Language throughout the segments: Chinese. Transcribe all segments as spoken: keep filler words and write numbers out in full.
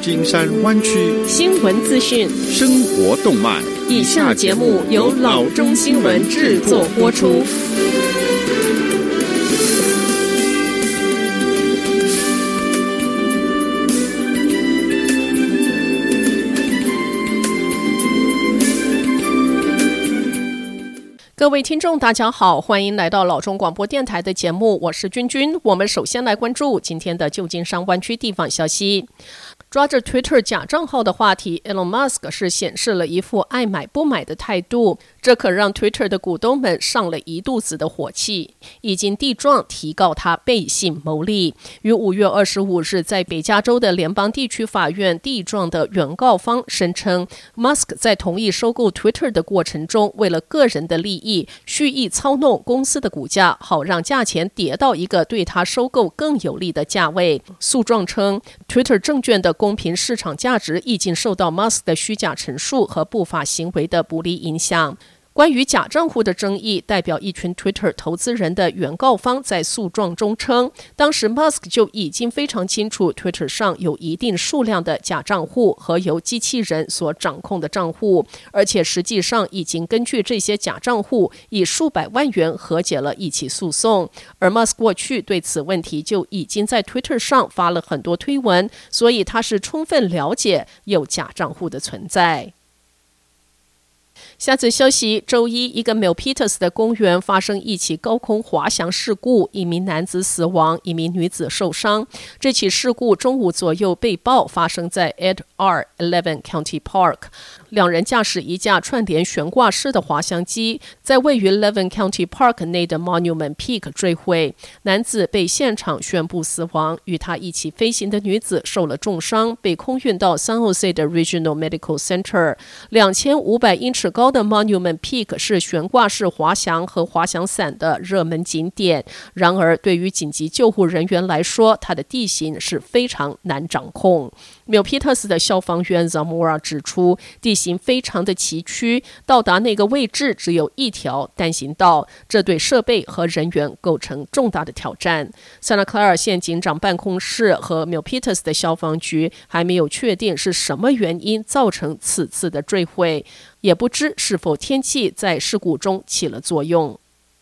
金山湾区新闻资讯、 生活动脉。 以下节目由老中新闻制作播出。各位听众大家好，欢迎来到老中广播电台的节目，我是君君。我们首先来关注今天的旧金山湾区地方消息。抓着 Twitter 假账号的话题 Elon Musk 是显示了一副爱买不买的态度，这可让 Twitter 的股东们上了一肚子的火气，已经地状提告他背信牟利。于五月二十五日在北加州的联邦地区法院地状的原告方声称 Musk 在同意收购 Twitter 的过程中，为了个人的利益蓄意操弄公司的股价，好让价钱跌到一个对他收购更有利的价位。诉状称 Twitter 证券的公平市场价值已经受到 Musk 的虚假陈述和不法行为的不利影响。关于假账户的争议，代表一群 Twitter 投资人的原告方在诉状中称，当时 Musk 就已经非常清楚 Twitter 上有一定数量的假账户和由机器人所掌控的账户，而且实际上已经根据这些假账户以数百万元和解了一起诉讼。而 Musk 过去对此问题就已经在 Twitter 上发了很多推文，所以他是充分了解有假账户的存在。下则消息，周一一个 Milpitas 的公园发生一起高空滑翔事故，一名男子死亡，一名女子受伤。这起事故中午左右被曝发生在 Ed R 十一 County Park， 两人驾驶一架串联悬挂式的滑翔机，在位于十一 County Park 内的 Monument Peak 坠毁，男子被现场宣布死亡，与他一起飞行的女子受了重伤，被空运到 San Jose 的 Regional Medical Center。两千五百英尺高的 Monument Peak 是悬挂式滑翔和滑翔伞的热门景点，然而对于紧急救护人员来说，它的地形是非常难掌控。Milpitas 的消防员 Zamora 指出，地形非常的崎岖，到达那个位置只有一条单行道，这对设备和人员构成重大的挑战。Santa Clara 县警长办公室和 Milpitas 的消防局还没有确定是什么原因造成此次的坠毁，也不知是否天气在事故中起了作用。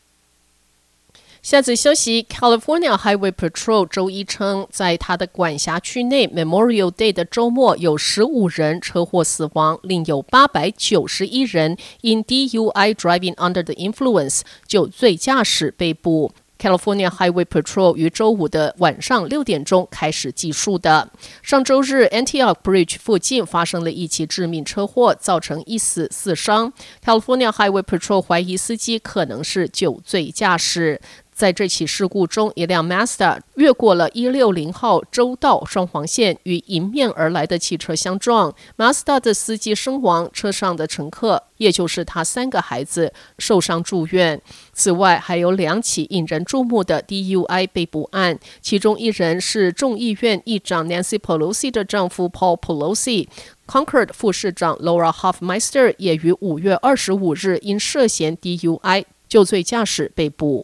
下则消息 California Highway Patrol 周一称，在他的管辖区内 Memorial Day 的周末有十五人车祸死亡，另有八百九十一人因 D U I Driving Under the Influence 酒醉驾驶被捕。California Highway Patrol 于周五的晚上六点钟开始计数的。上周日 Antioch Bridge 附近发生了一起致命车祸，造成一死四伤。California Highway Patrol 怀疑司机可能是酒醉驾驶。在这起事故中，一辆 Mazda 越过了一六零号州道双黄线，与迎面而来的汽车相撞。Mazda 的司机身亡，车上的乘客，也就是他三个孩子，受伤住院。此外，还有两起引人注目的 D U I 被捕案，其中一人是众议院议长 Nancy Pelosi 的丈夫 Paul Pelosi。Concord 副市长 Laura Hoffmeister 也于五月二十五日因涉嫌 D U I 酒醉驾驶被捕。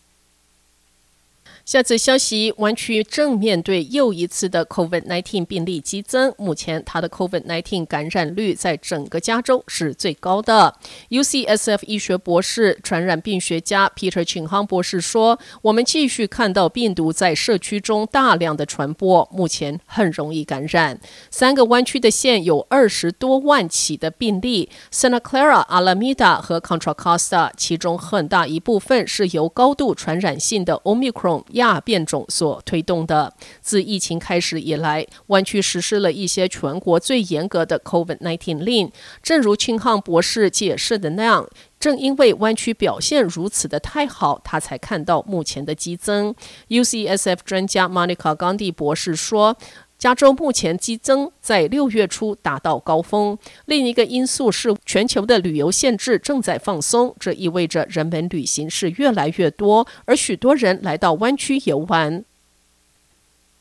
下次消息，湾区正面对又一次的 COVID 十九 病例激增，目前它的 COVID 十九 感染率在整个加州是最高的。U C S F 医学博士、传染病学家 Peter Chin-Hong 博士说，我们继续看到病毒在社区中大量的传播，目前很容易感染。三个湾区的县有二十多万起的病例 Santa Clara、Alameda 和 Contra Costa， 其中很大一部分是由高度传染性的 Omicron亚变种所推动的。自疫情开始以来，湾区实施了一些全国最严格的 COVID 十九 令。正如清汉博士解释的那样，正因为湾区表现如此的太好，他才看到目前的激增。U C S F 专家 Monica Gandhi 博士说，加州目前激增在六月初达到高峰。另一个因素是全球的旅游限制正在放松，这意味着人们旅行是越来越多，而许多人来到湾区游玩。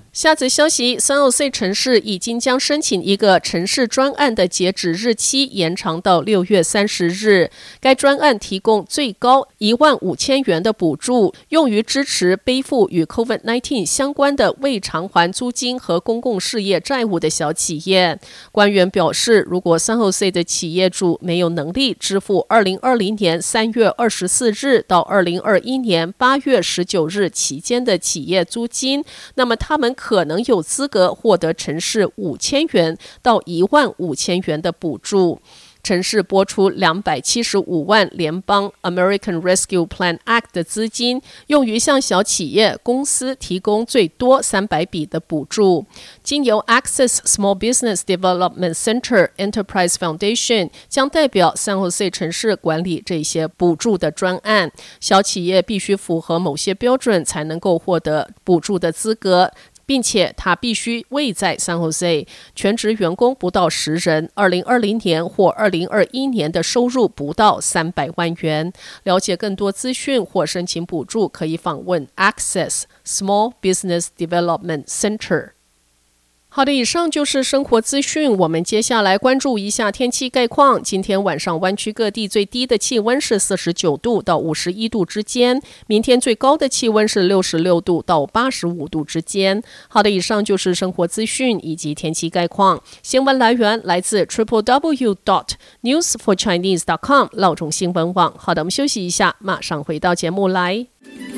下则消息，三号 C 城市已经将申请一个城市专案的截止日期延长到六月三十日。该专案提供最高一万五千元的补助，用于支持背负与 COVID 十九 相关的未偿还租金和公共事业债务的小企业。官员表示，如果三号 C 的企业主没有能力支付二零二零年三月二十四日到二零二一年八月十九日期间的企业租金，那么他们可能有资格获得城市五千元到一万五千元的补助。城市拨出两百七十五万联邦 American Rescue Plan Act 的资金，用于向小企业公司提供最多三百笔的补助。经由 Access Small Business Development Center Enterprise Foundation 将代表San Jose城市管理这些补助的专案。小企业必须符合某些标准才能够获得补助的资格，并且他必须位在San Jose，全职员工不到十人，二零二零年或二零二一年的收入不到三百万元。了解更多资讯或申请补助，可以访问 Access Small Business Development Center。好的，以上就是生活资讯。我们接下来关注一下天气概况。今天晚上湾区各地最低的气温是四十九度到五十一度之间，明天最高的气温是六十六度到八十五度之间。好的，以上就是生活资讯以及天气概况。新闻来源来自 triple w dot news for chinese dot com 老中新闻网。好的，我们休息一下，马上回到节目来。